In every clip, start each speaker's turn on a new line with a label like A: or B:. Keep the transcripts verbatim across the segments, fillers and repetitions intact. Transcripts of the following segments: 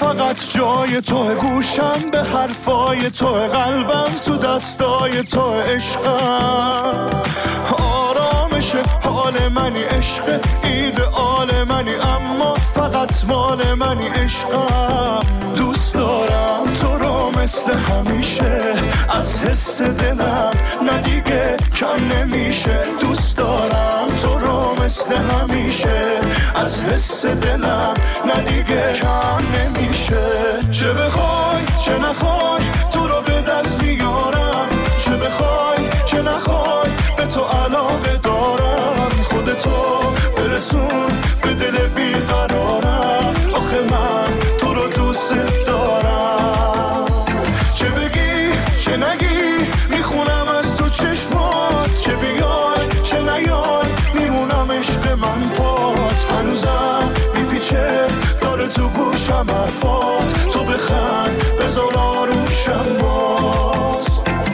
A: فقط جای تو، گوشم به حرفای تو، قلبم تو دستای تو، عشقم آرامش حال منی، عشق ایدئال منی، اما فقط مال منی، عشقم دوست دارم تو رو مثل همیشه، از حس دلم نه دیگه کم نمیشه، دوست دارم تو رو مثل همیشه، از حس دلم نه دیگه کم نمیشه، چه بخوای چه نخوای تو رو به دست میارم، چه بخوای چه نخوای به تو علاقه دارم، خودتو برسون به دل بیقرارم، آخه من تو رو دوست دارم، چه بگی چه نگی میخونم از تو چشمات، چه بیای چه نیای میمونم عشق من پات، هنوزم میپیچه داره تو گوشم حرفات، تو بخند بذار آروم شم بات.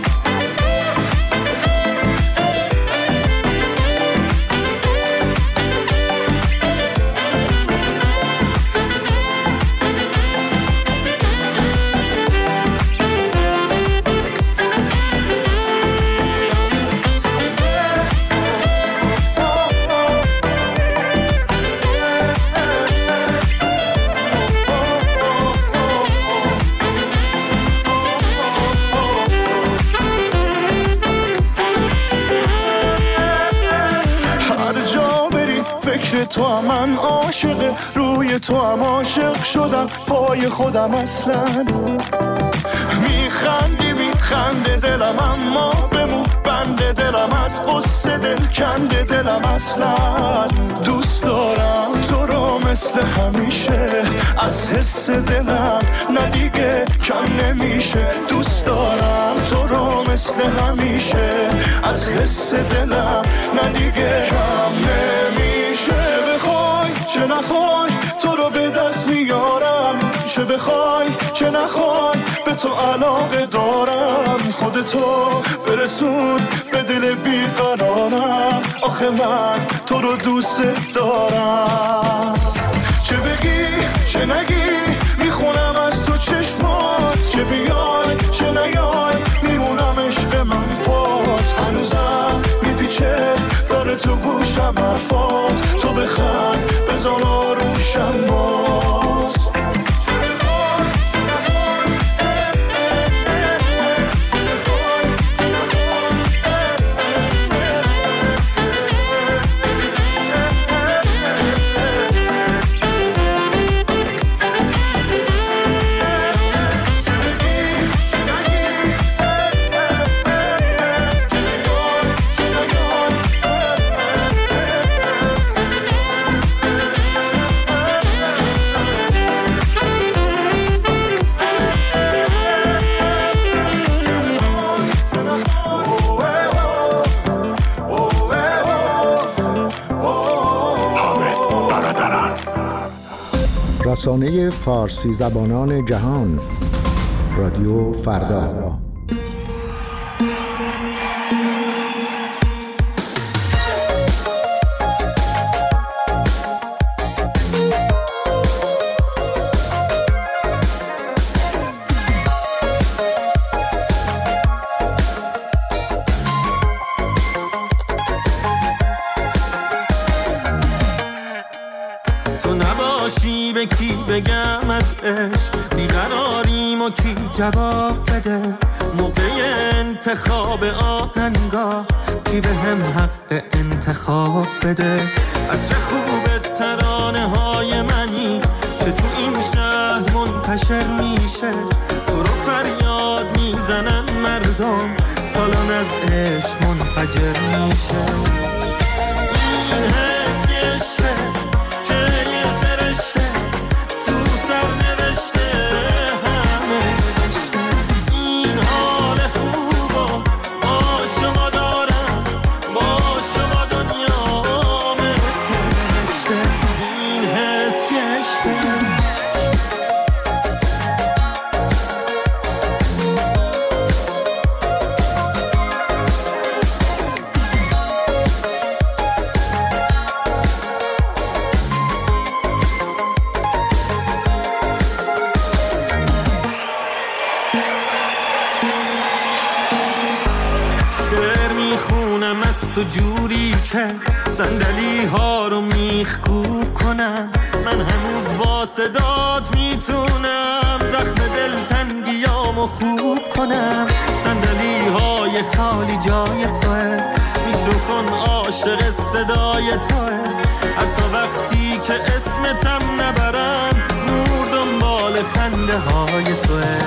A: تو هم من عاشق، روی تو هم عاشق شدم، پای خودم اصلا میخندی میخنده دلم، اما بمون بنده دلم، از قصه دل کنده دلم، اصلا دوست دارم تو رو مثل همیشه، از حس دلم نه دیگه کم نمیشه، دوست دارم تو رو مثل همیشه، از حس دلم نه دیگه کم نمیشه، چه نخوای تو رو به دست میارم، چه بخوای چه نخوای به تو علاقه دارم، خودتو برسون به دل بیقرارم، آخه من تو رو دوست دارم، چه بگی چه نگی میخونم از تو چشمات، چه بیای چه نیای میمونم عشق من پات، هنوزم میپیچه داره تو گوشم حرفات، تو بخند بذار آروم شم بات.
B: رسانه فارسی زبانان جهان، رادیو فردا.
C: به کی بگم از عشق بیقراریم و کی جواب بده، موقع انتخاب آهنگا کی به هم حق انتخاب بده، عطر خوب ترانه های منی که تو این شهر منتشر میشه، تو رو فریاد میزنن مردم، سالن از عشق منفجر میشه، این حس یه عشقه که یه فرشته تو سر نوشته همه نوشته، این حال خوبو با شما دارم، با شما دنیا مثل نوشته، این حس یه عشقه. تو جوری که صندلی ها رو میخکوب کنم. من هنوز با صدات میتونم زخم دلتنگیامو خوب کنم. صندلی های خالی جای توه، میکروفون عاشق صدای توه. حتی وقتی که اسمتم نبرم نور دنبال خنده های توه.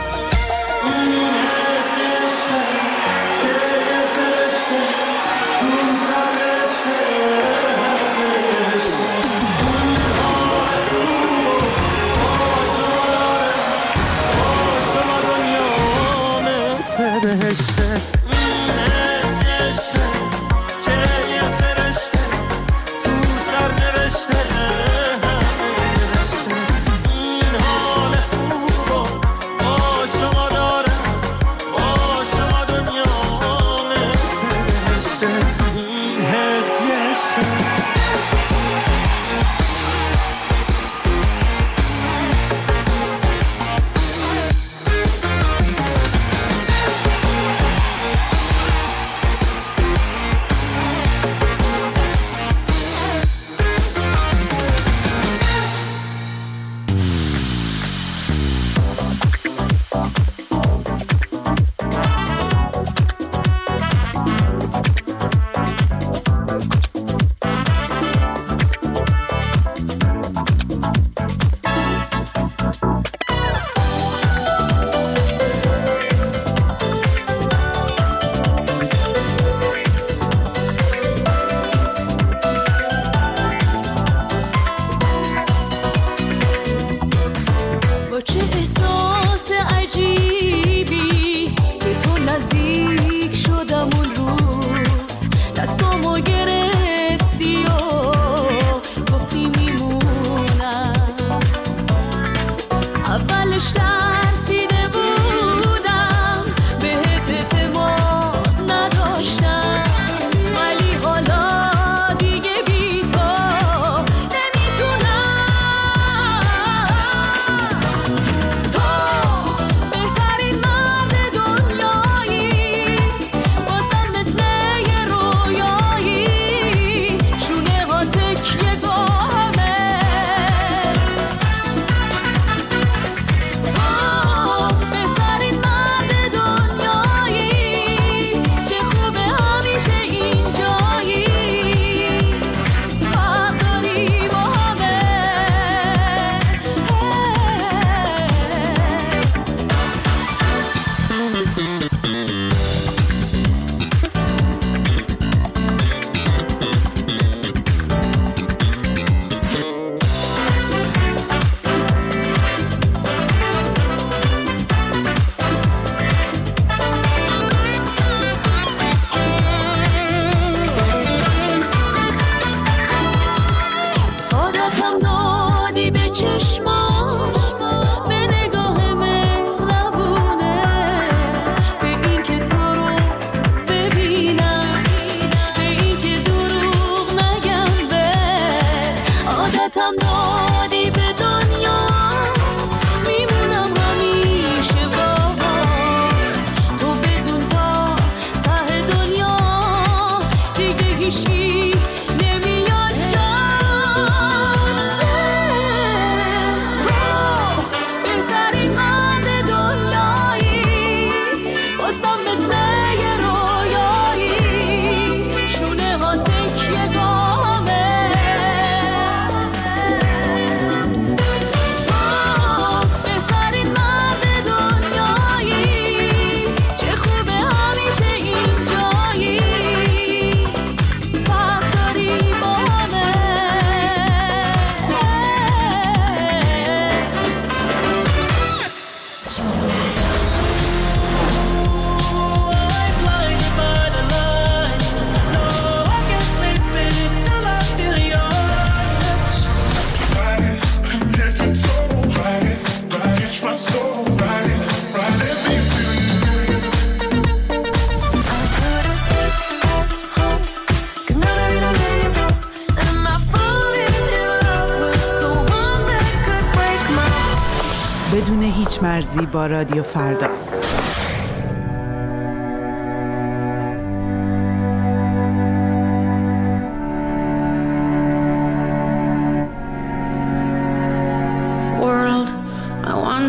D: بدون هیچ مرزی با رادیو فردا.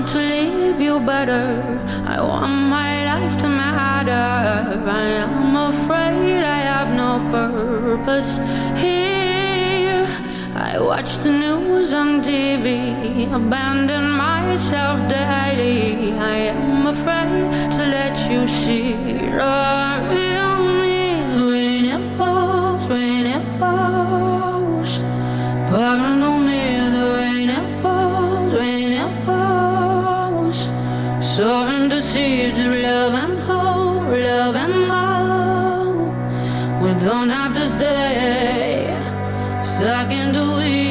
E: to leave you better. I want my life to matter. I am afraid I have no purpose here. I watch the news on T V, abandon myself daily. I am afraid to let you see the real me. When it falls, when it falls, pardon me, the rain it falls, when it falls. So undeceived of love and hope, love and hope. We don't have to stay stuck in the weeds.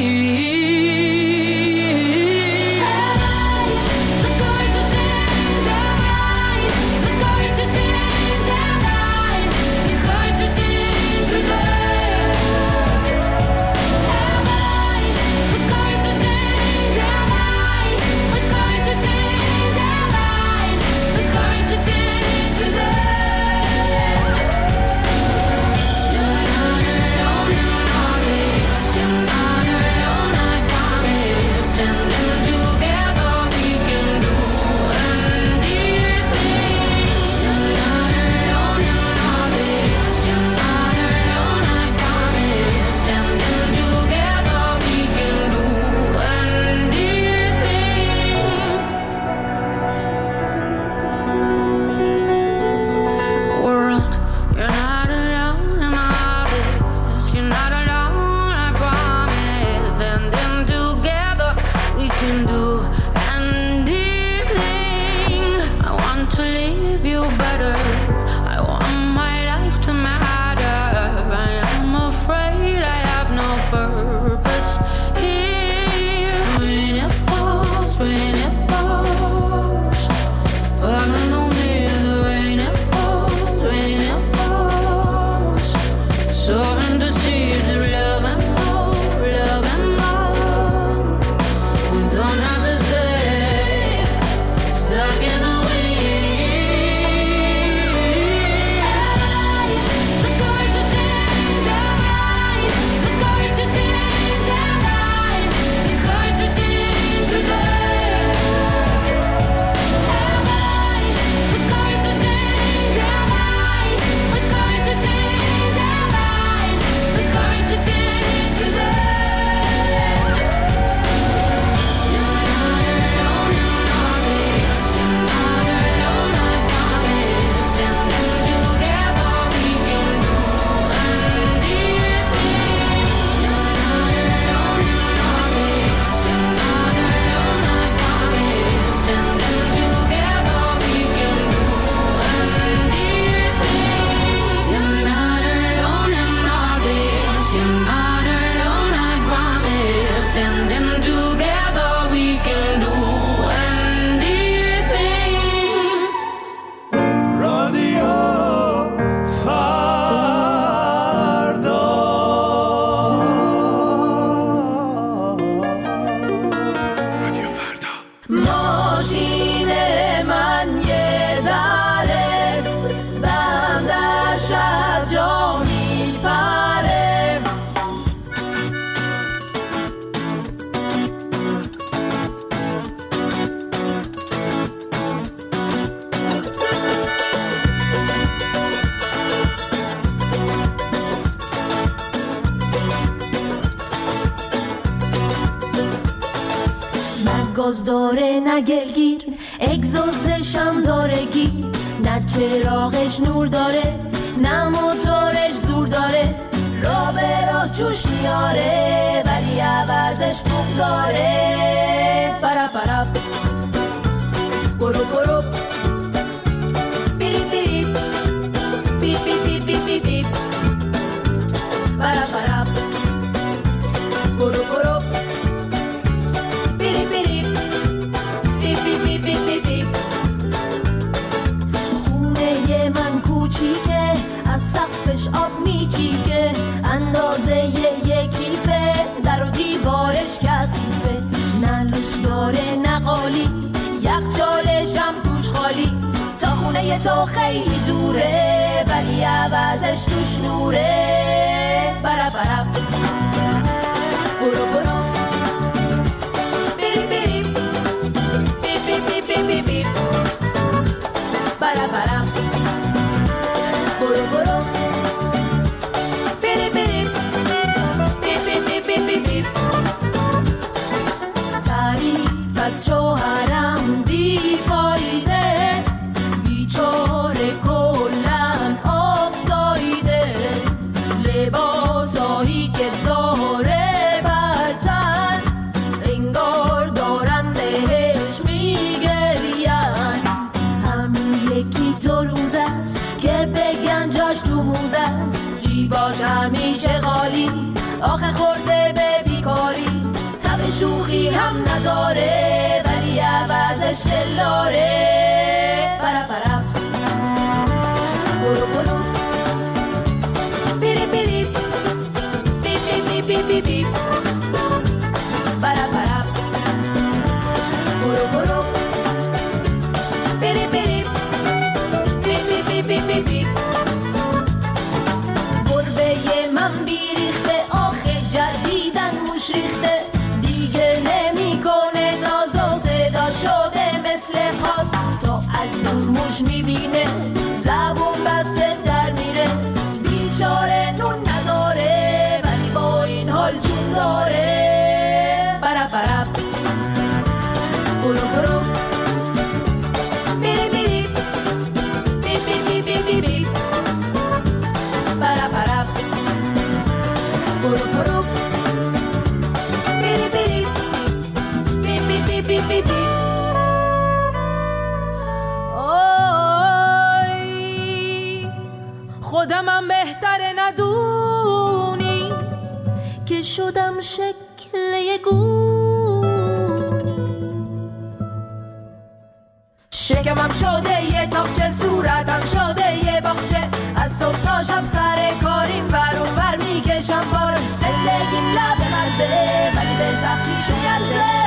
F: گاز داره نه گلگیر، اگزوزشم داره گیر، نه چراغش نور داره نه موتورش زور داره، را به راه جوش میاره ولی عوضش بوم داره. برا برا برو برو بیری بیری بی بی بی بی بی بی برا برا برو برو بیری بیری بی بی بی بی بی بی. خونه من کوچیکه از سقفش آب میچیکه، اندازه یک کیفه، در و دیوارش کثیفه، نه لوس داره نه قالی، یخچالش هم توش خالی، تا خونه تو خیلی دوره ولی عوضش توش نوره. برا برا برو برو بری بری بی بی بی شوخی هم نداره ولی عوضش دلاره. پرا پرا برو برو بیری بیری بی بی بی بی بی پرا پرا برو برو بیری بیری بی بی بی بی بی. گربه من بیریخته آخه جدیدن موش ریخته دیگه نمیکنه ناز و صدا شده مثل خاص. تا از دور موش میبینه زبون بسته در میره بیچاره نون نداره ولی با این حال جون داره. پرا پرا برو برو بیری بیری بی بی بی بی بی پرا پرا برو برو بیری بیری بی بی بی بی بی بی. آی خودمم بهتره ندونی که شدم شکل یه گون. شکمم شده یه تاقچه صورتم شده یه باغچه از صبح تا شب سر کاریم ور و ور میکشم بار. زندگیم لب مرزه ولی به سختیشون یرزه.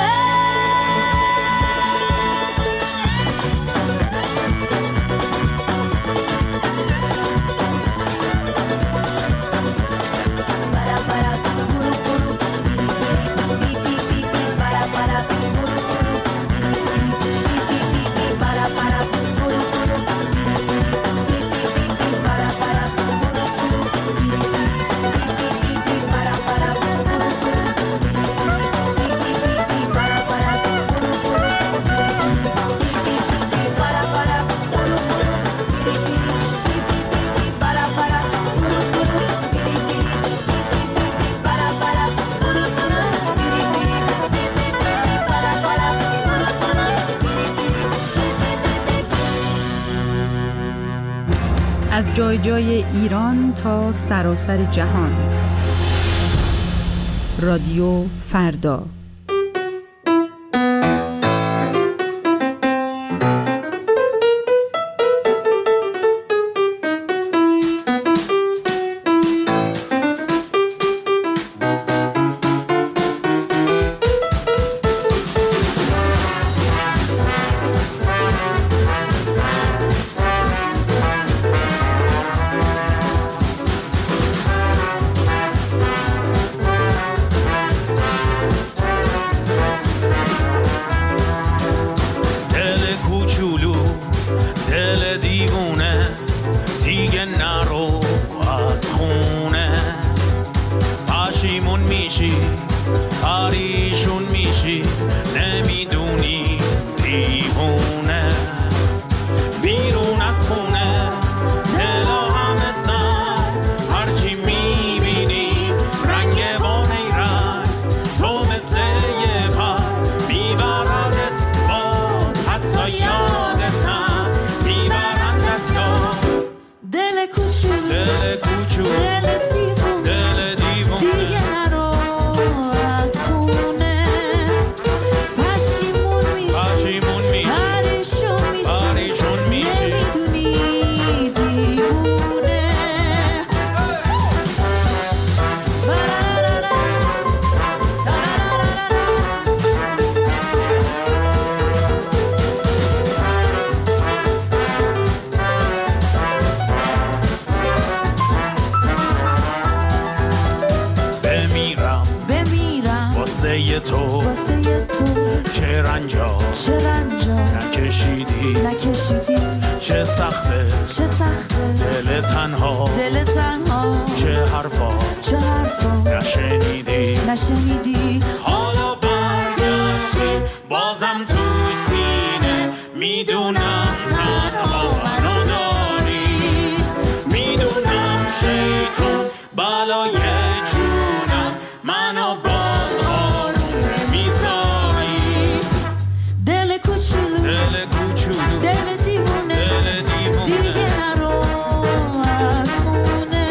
D: از جای جای ایران تا سراسر جهان. رادیو فردا.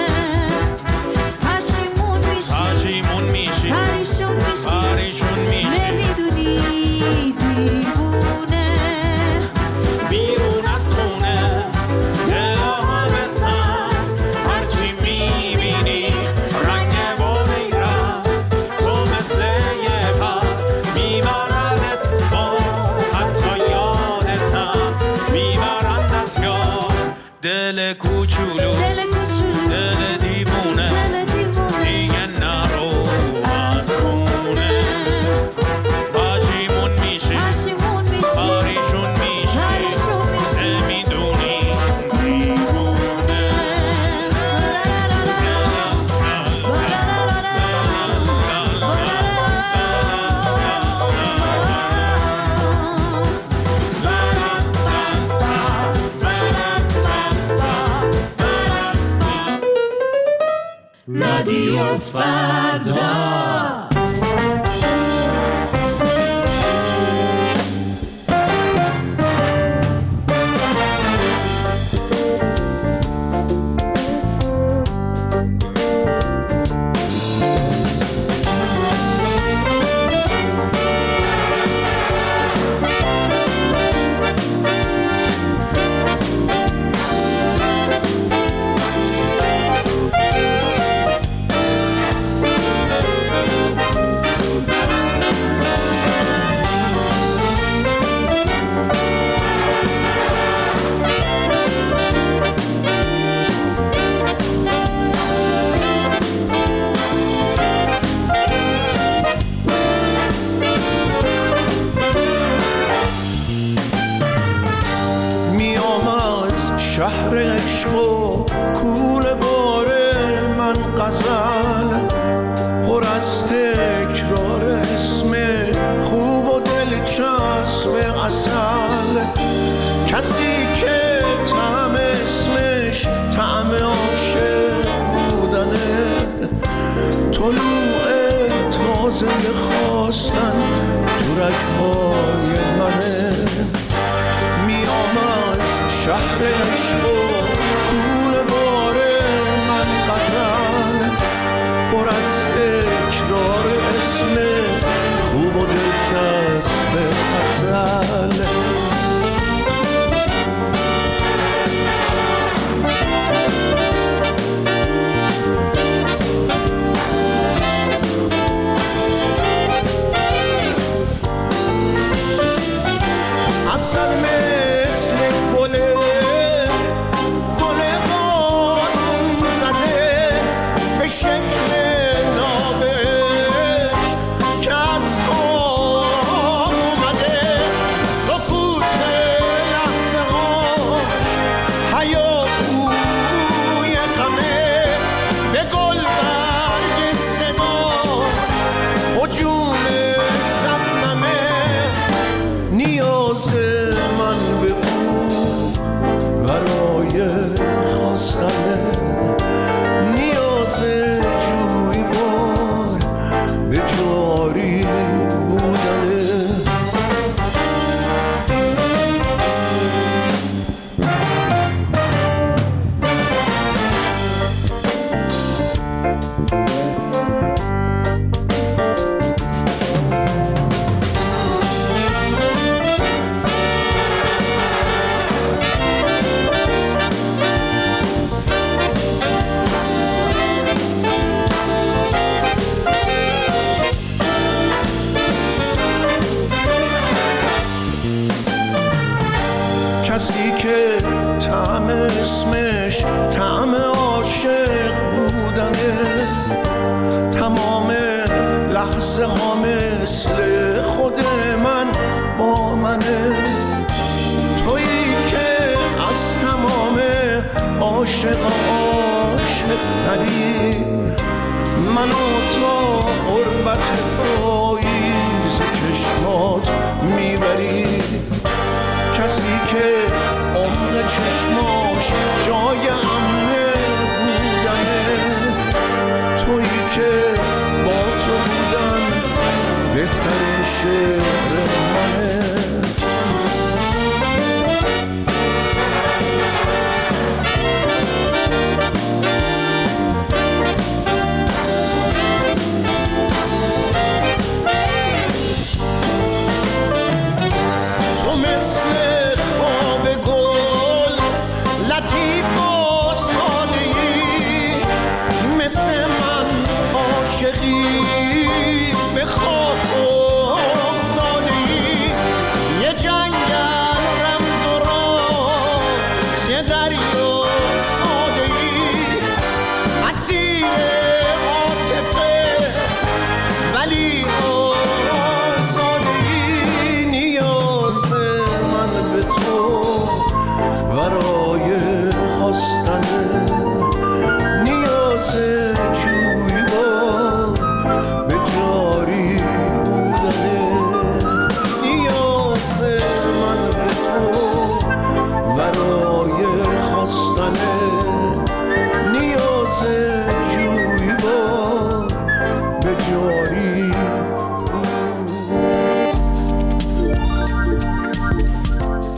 G: پریشون میشی
F: فردا.
A: شهر عشق و کوله باره من غزل پر از تکرار اسم خوب و دلچسب اصل. کسی که طعم اسمش طعم عاشق بودنه، طلوع تازه خواستن تو رگ‌های منه. میام از شهر عشق و کوله باره من غزل پر از تکرار اسم خوب و دلچسب اصل. کسی که طعم اسمش طعم عاشق بودنه، تمام لحظه ها مثل خود من با منه. تویی که از تمام عاشق عاشق تری، منو تا قربت پاییز چشمات میبری. کسی که عمق چشماش جای امنه بودنه، تویی که با تو بودن بهترین شعر منه. تو مثل خواب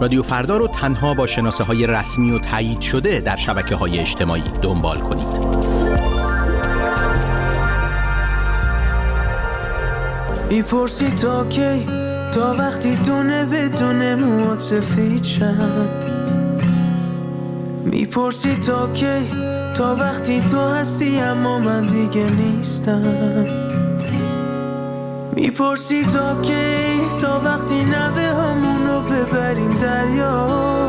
G: رادیو فردا رو تنها با شناسه های رسمی و تایید شده در شبکه های اجتماعی دنبال کنید.
H: میپرسی تا کی، تا وقتی دونه بدونه موات سفید شن. میپرسی تا کی، تا وقتی تو هستی اما من دیگه نیستم. میپرسی تا کی، تا وقتی نوه همونو ببریم دریا.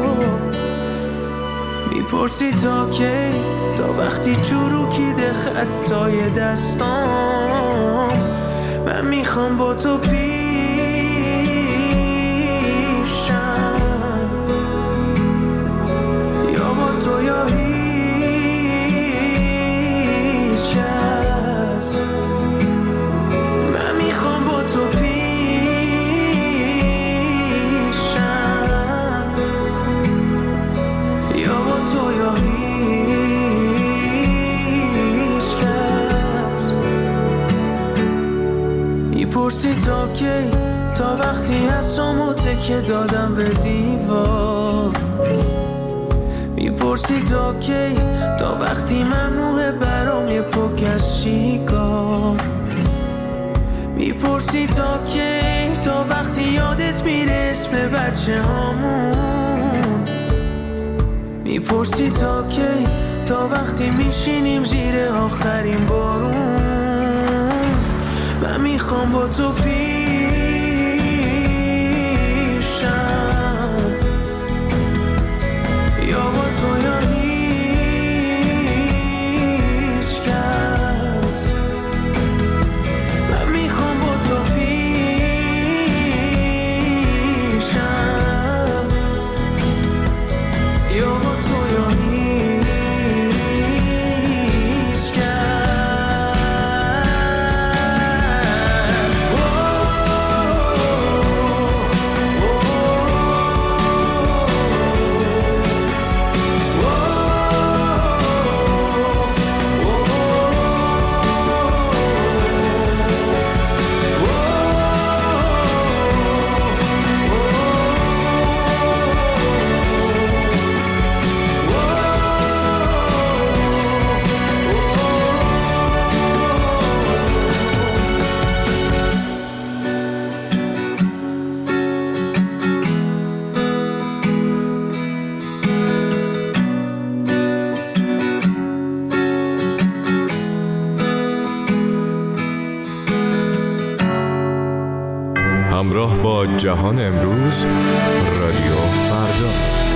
H: میپرسی تا کی، تا وقتی چروکیده خطای دستام. من میخوام با تو پیشم، یا با تو یا هیچ کس. من میخوام با تو پیشم، یا با تو یا هیچ کس. میپرسی تا کی، تا وقتی هستم تکه دادم به دیوار. میپرسی تا کی، تا وقتی ممنوعه برام یه پک از شیکار. میپرسی تا کی، تا وقتی یادت میره اسم بچه هامون. میپرسی تا کی، تا وقتی میشینیم زیر آخرین بارون. من میخوام با تو پیشم، یا با تو یا هیچ کس. من میخوام با تو پیشم، یا با تو یا هیچ کس.
I: همراه با جهان امروز، رادیو فردا.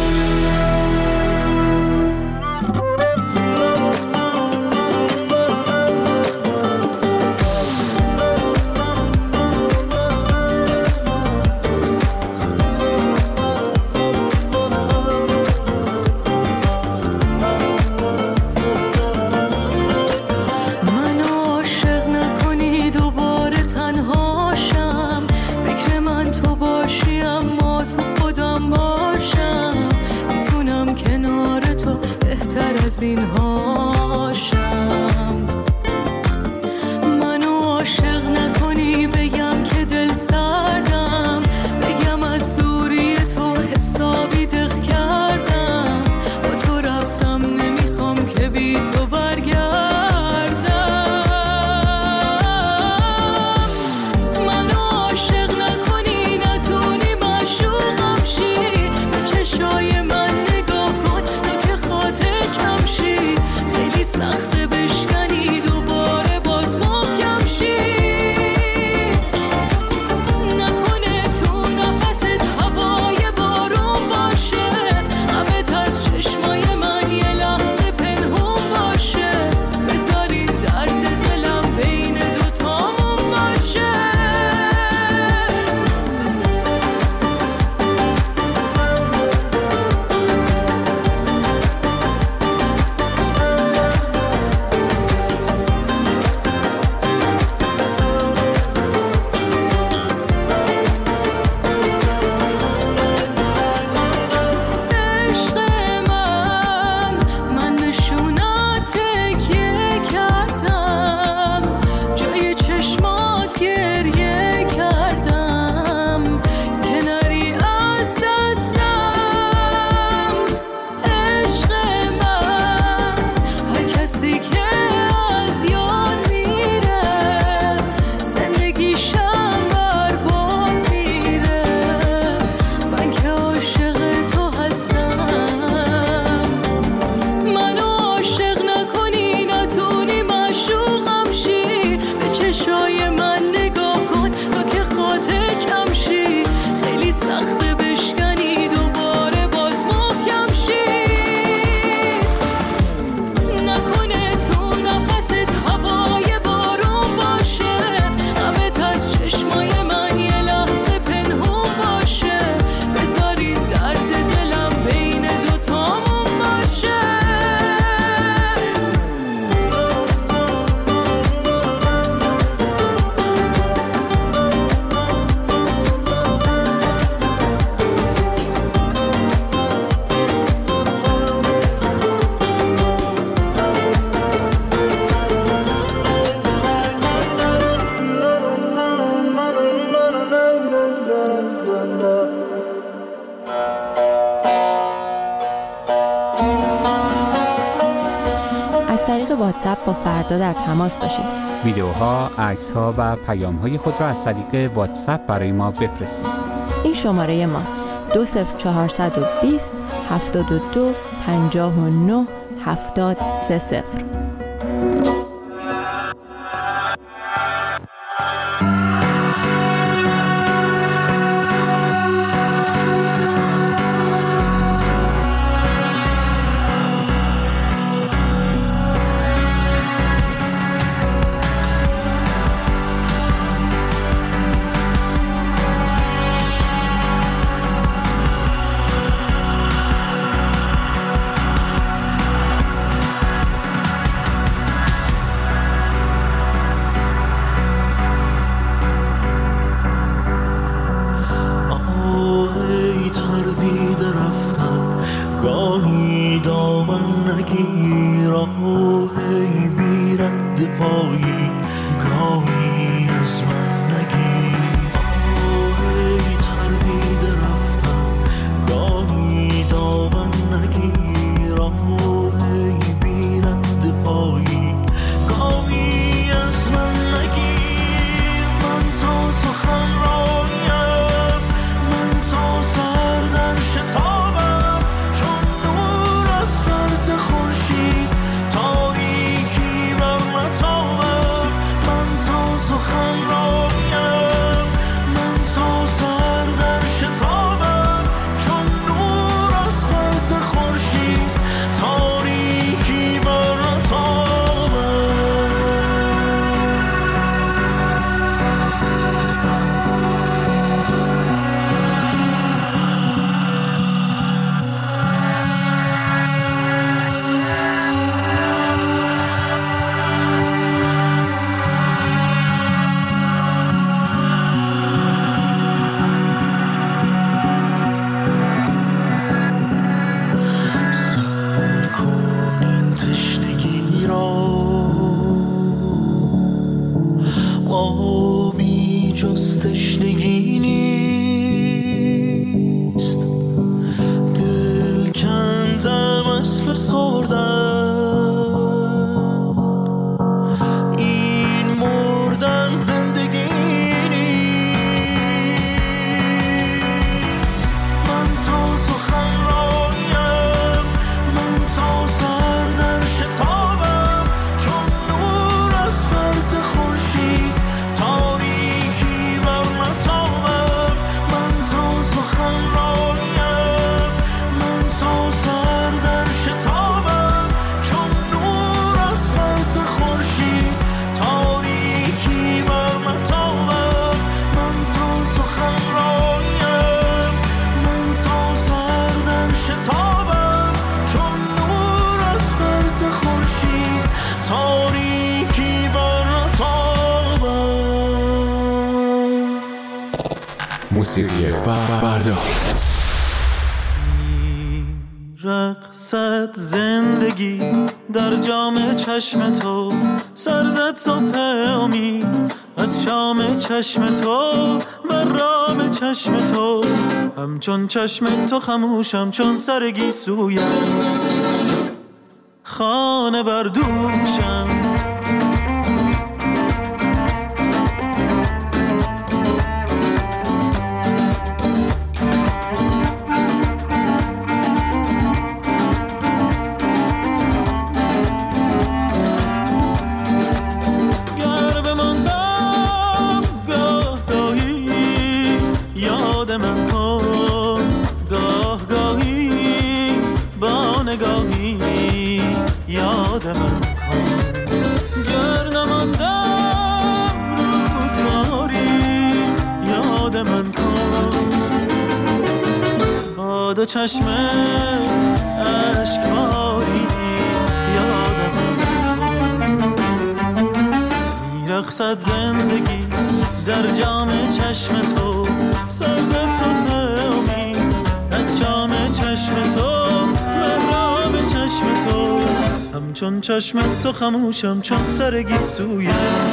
J: از این هاشم. منو عاشق نکنی بگم که دل سردم، بگم از دوری تو حسابی دق کردم. با تو رفتم نمیخوام که بی تو برگردم. منو عاشق نکنی نتونی معشوقم شی، به چشای من نگاه کن تا که خاطر کم شی.
K: از طریق واتساپ با فردا در تماس باشید.
L: ویدیوها، عکس‌ها و پیام‌های خود را از طریق واتساپ برای ما بفرستید.
K: این شماره ماست: دو صفر چهارصد و بیست هفتاد و دو پنجاه و نه هفتاد سه صفر.
I: موسیقی فردا.
C: رقصت زندگی در جام چشم تو، سرزد صبح امید از شام چشم تو، بر رام چشم تو، همچون چشم تو خموشم چون سرگی سویت، خانه بر دوشم. دو چشم اشکباری یادم میرقصد زندگی در جام چشم تو، سرزد صبح امید از شام چشم تو، مرام چشم تو، همچون چشم تو خموشم چون سرگی سویت،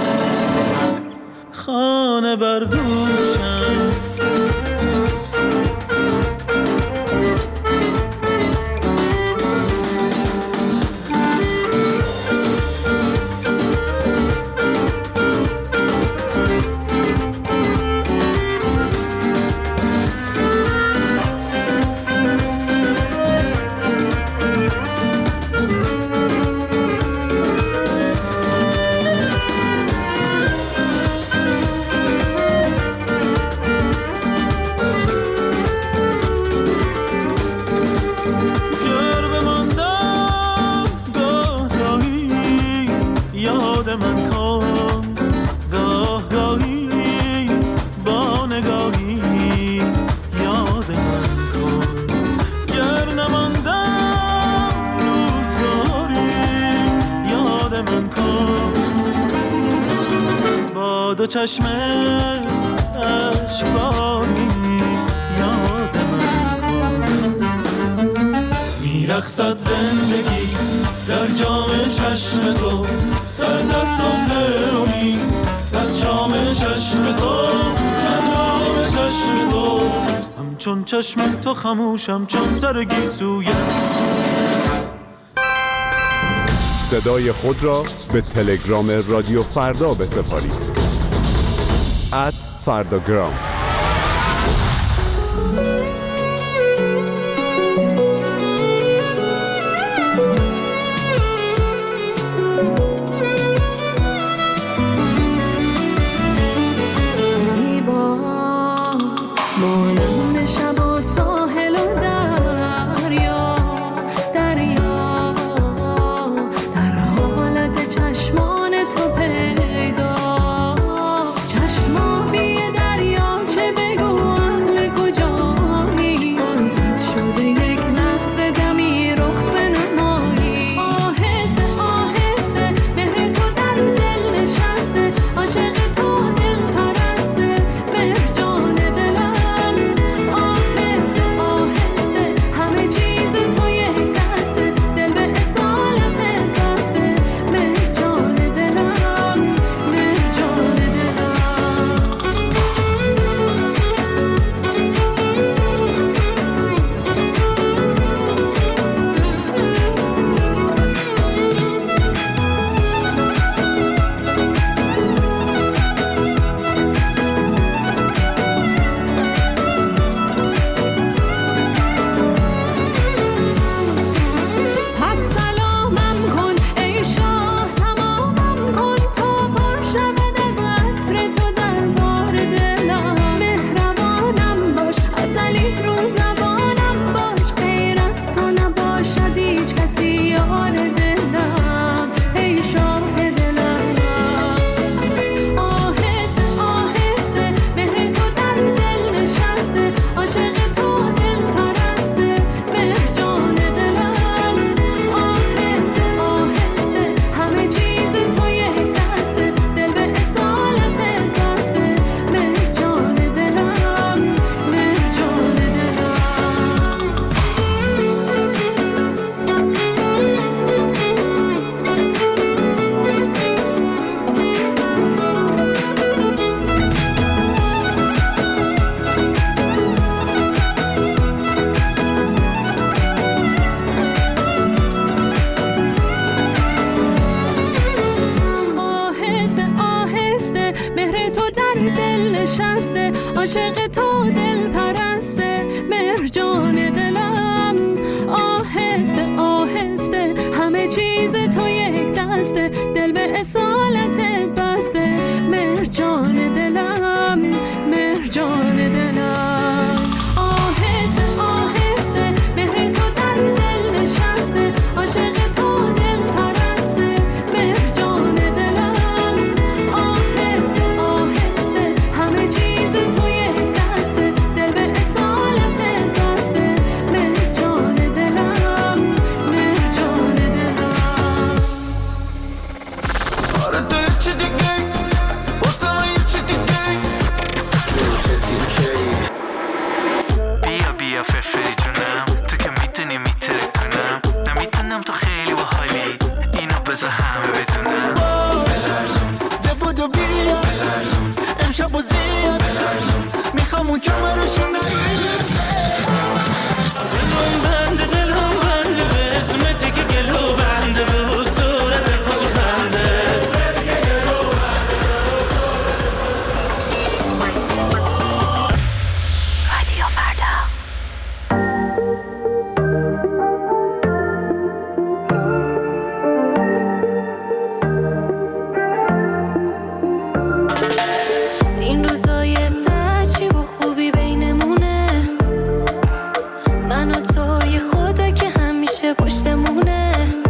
C: خانه بر دوشم. دو چشم اشکباری یاد من کن. میرقصد زندگی در جام چشم تو، سرزد صبح امید از شام چشم تو، اندام چشم تو. همچون چشم تو خموشم چون سر گیسویت.
M: صدای خود را به تلگرام رادیو فردا بسپارید. ات فرداگرام.
J: عاشق تو دل پرسته مرجان دلم. آهسته آهسته همه چیز تو یک دسته، دل به اصالت بسته مرجان دلم مرجان دلم. آهسته آهسته مهر تو در دل نشسته، عاشق تو دل پرسته مرجان دلم. آهسته آهسته همه چیز تو یک دسته، دل به اصالت بسته مرجان دلم مرجان دلم.
H: آره تو چی دیگه واسه من چی دیگه چه دیگه بیا بیا فرفری جونم، تو که میتونی میتره کنم، نمیتونم تو خیلی باحالی اینو بذار همه بدونم. بلرزون دبودو بیا بلرزون امشب و زیاد بلرزون میخوام اون کمرشو نگیرم. دلم بنده دلم بنده به اسمتی که گلو بنده به صورت خوش خنده.
E: رادیو فردا. این روزای سر چی با خوبی بینمونه، من و تو یه خدا که همیشه پشتمونه.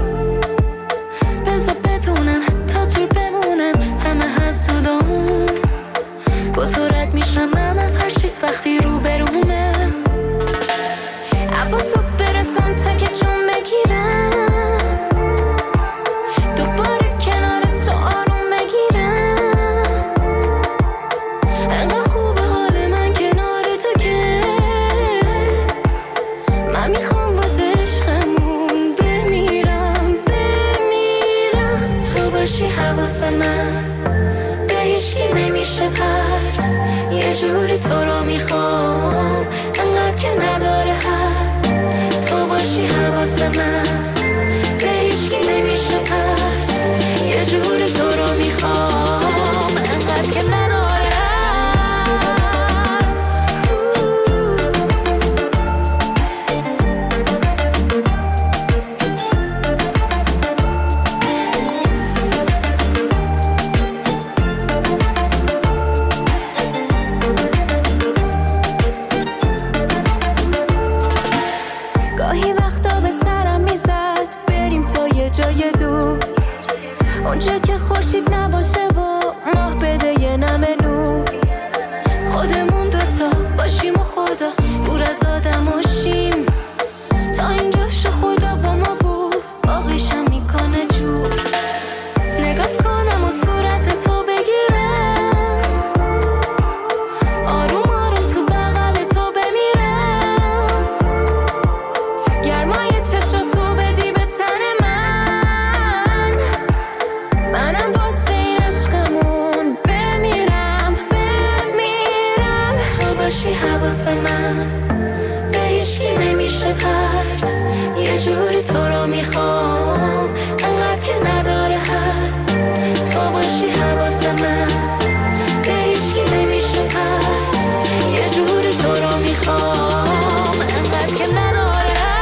E: بذار بدونن تا دور بمونن همه حسودامون، با تو رد میشم من از هر چی سختی رو برومه. عبا تو برسون تا که جون بگیرم، دوباره کنار تو آروم بگیرم.
J: اونجا که خورشید نباشه و ماه بده یه نمه نور، خودمون دوتا باشیم و خدا دور از آدم باشیم، تا اینجاشو خدا با ما بود باقیشم میکنه جور. نگات کنم و صورت تو بگیرم، آروم آروم تو بغل تو بمیرم، گرمای چشم تو بدی به تن من، منم واسه این عشقمون بمیرم بمیرم. تو باشی حواس من به هیچکی نمیشه پرت، یه جوری تو رو میخوام انقدر که نداره حد. تو باشی حواس من به هیچکی نمیشه پرت، یه جوری تو رو میخوام انقدر که نداره حد.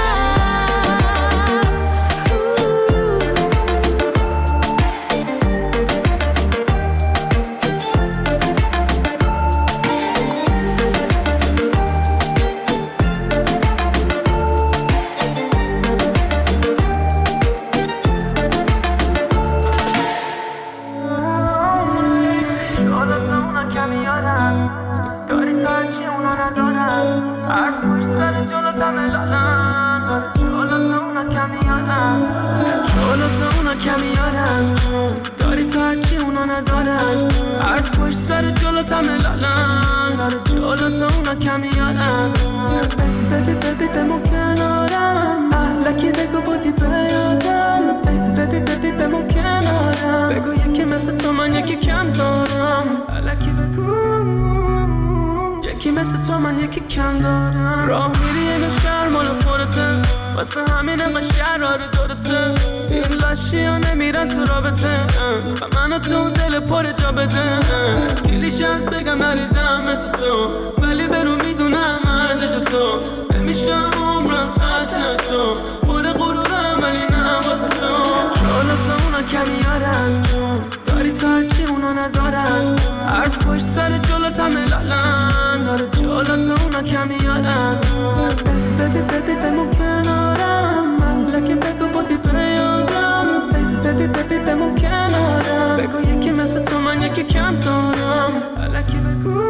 H: راه میری یه شهر مال خودته، واسه همین انقدر شرار دورته، این لاشی ها نمیرن تو رابطه و منو تو دل پر جا بده. کلیش از بگم نریدم مثل تو، ولی برو میدونم ارزش تو، نمیشم عمرم خسته تو، پر غرورم ولی نه واسه تو. چالا تا اونا کمیارن داری تا هرچی اونا ندارن، حرف پشت سر جلوت همه لالن داره، جالا تا اونا کمیارن. ببی ببی بمون کنارم، مملکه بگو بودی بیادم، ببی ببی بمون کنارم، بگو یکی مثل تو من یکی کم دارم، الکی بگو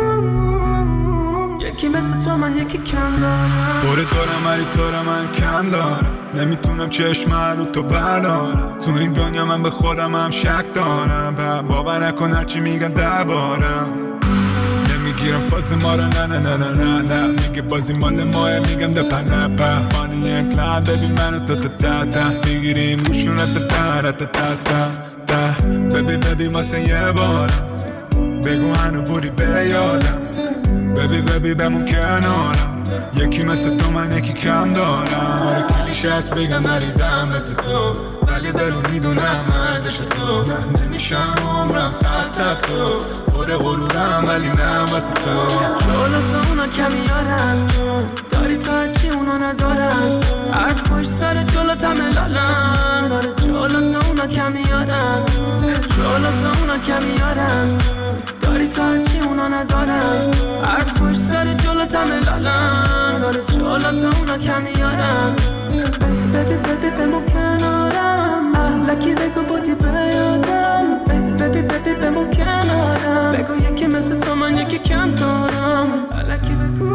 H: یکی مثل تو من یکی کم دارم.
A: دوره دارم ولی تو رو من کم دارم، نمیتونم چشم رو تو بردارم، تو این دنیا من به خودم هم شک دارم، باور نکن هرچی میگن دربارم، نمیگیرم فاز ما رو نه نه نه نه نه نه، میگه بازی مال ماه میگم ده پنه په مانی یک لحظ ببین منو تا تا تا تا میگیریم روشونه تا تا تا تا تا تا ببی ببی واسه یه بارم بگو هنو بودی به یادم، ببی ببی بمون کنارم، یکی مثل تو من یکی کم دارم، آره کلیش هست بگم نریدم مثل تو، ولی برو میدونم ارزش تو، نمیشم عمرم خسته تو، پر غرورم ولی نه واسه تو.
H: جلو تو اونا کمیارن داری تا هرچی اونا ندارن، حرف پشت سر جلو همه لالن داره، جلو تو اونا کمیارن، جلو تو اونا کمیارن داری تا هرچی اونا ندارن، حرف پشت سر جلو همه لالن داره، جلو تو اونا کمیارن. ببی ببی بمون کنارم، لکی بگو بودی بیادم، ببی ببی بمون کنارم، بگو یکی مثل تو من یکی کم دارم، لکی بگو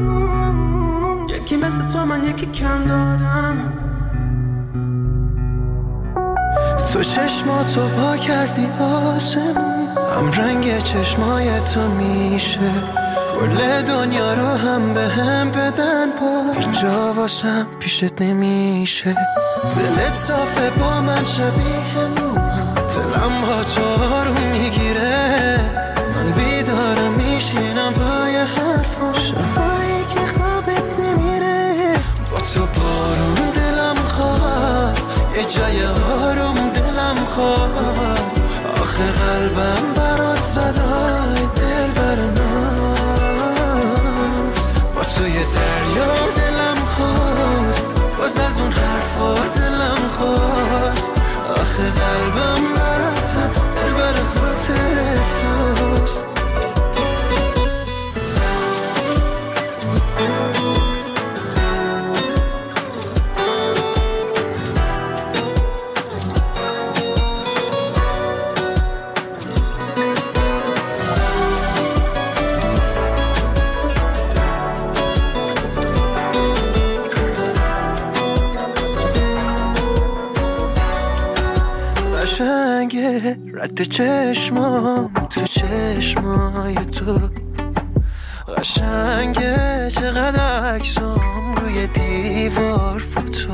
H: یکی مثل تو من یکی کم دارم.
N: تو چشماتو پا کردی آسمون، هم رنگ چشمای تو میشه کل دنیا رو هم به هم بدن، با اینجا واسم پیشت نمیشه، دلت صافه با من شبیه موها، دلم با تو آروم میگیره، من بیدارم میشینم پای حرفا، شبایی که خوابت نمیره، با تو بارون دلم خواست، یه جای آروم دلم خواست، آخه قلبم برات صدای دل برناز، با توی دریا دلم خواست، باز از اون حرفا دلم خواست، آخه قلبم برات دل بر خاطر سوست. میشه رد چشمام تو چشمای تو قشنگه چقدر عکسام روی دیوار فوتو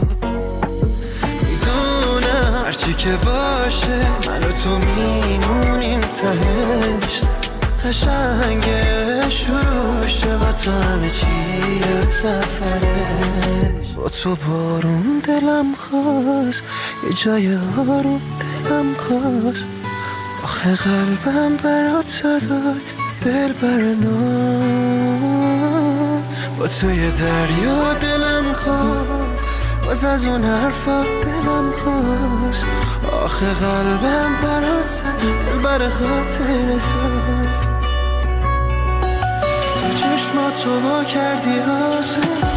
N: میدونم هرچی که باشه من و تو میمونیم تهش قشنگه شروع شه با تو همه چی سفره با تو بارون دلم خواست یه جای آروم دلم خواست آخه قلبم برات داد دل بر ناز با توی دریا دلم خواست باز از اون حرفا دلم خواست آخه قلبم برات دل بر خاطر ساز تو چشماتو وا کردی آسان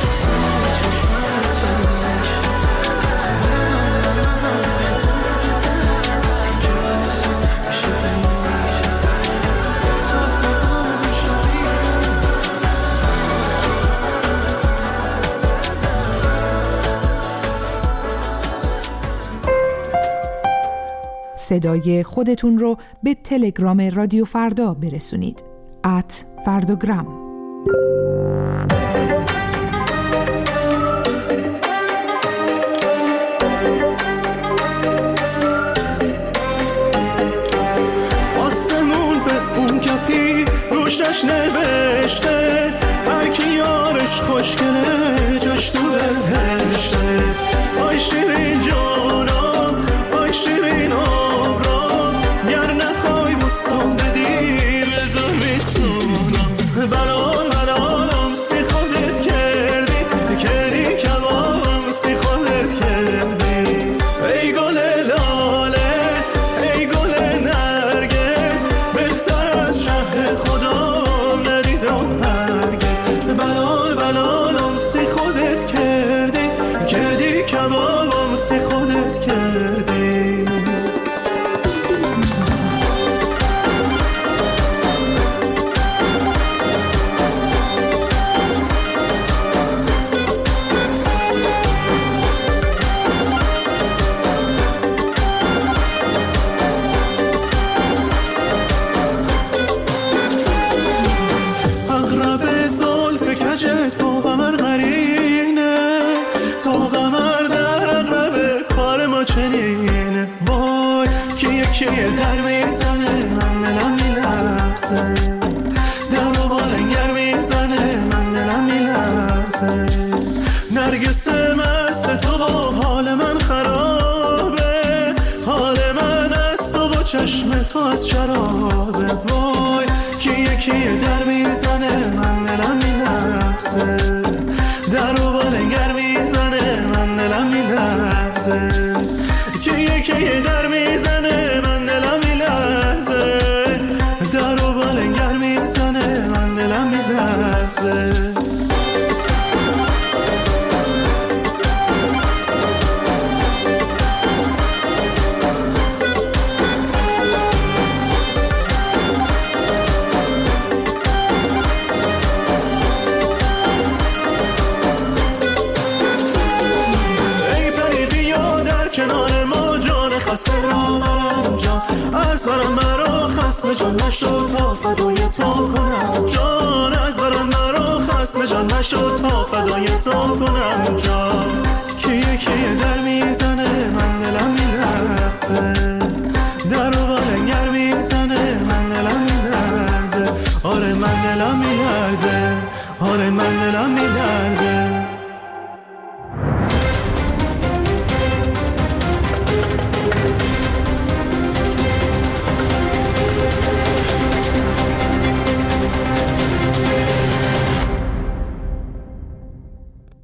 O: صدای خودتون رو به تلگرام رادیو فردا برسونید. ات فرداگرام.
A: آسمون به اون کپی روشش نوشته هر کی یارش خوشگله جاش تو بهشته. آی شیرین جانم آی شیرین آبرام گر نخوای بستان بدی بذار بسونم بلال بلالم سی خودت کردی کردی کبابم سی خودت کردی ای گل لاله ای گل نرگس بهتر از شهر خدا ندیدم هرگز بلال بلالم سی خودت کردی کردی کبابم سی خودت کردی. اغرب زلف کجت با قمر قرینه تا قمر در اغرب کار ما چنینه وای که یکی در میزنه من دلم میلرزه در رو بالنگر میزنه من دلم میلرزه نرگس مست تو با حال من خرابه حال من از تو با چشم تو از شرابه وای که یکی در میزنه من دلم میلرزه در رو بالنگر میزنه من دلم میلرزه که یکی در میزنه من دلم میلرزه در رو بالنگر میزنه من دلم میلرزه. کنار ما جان خسته را برم جان از برم مرا خسم جان نشد تا فدای تو کنم جان از برم مرا خسم جان نشد تا فدای تو کنم جان